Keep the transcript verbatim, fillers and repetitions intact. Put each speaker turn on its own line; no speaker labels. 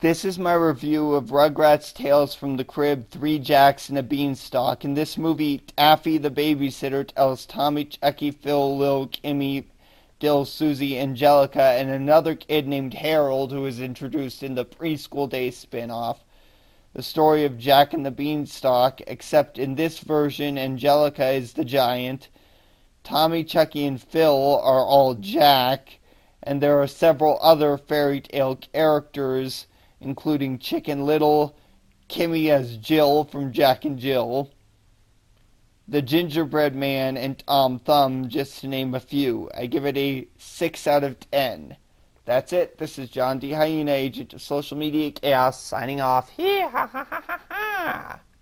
This is my review of Rugrats Tales from the Crib, Three Jacks and a Beanstalk. In this movie, Daffy the babysitter tells Tommy, Chucky, Phil, Lil, Kimmy, Dill, Susie, Angelica, and another kid named Harold, who is introduced in the Preschool Days spin-off, the story of Jack and the Beanstalk, except in this version, Angelica is the giant, Tommy, Chucky, and Phil are all Jack, and there are several other fairy tale characters, including Chicken Little, Kimmy as Jill from Jack and Jill, the Gingerbread Man, and Tom Thumb, just to name a few. I give it a six out of ten. That's it. This is John D. Hyena, agent of social media chaos, signing off. Hee ha ha ha ha ha!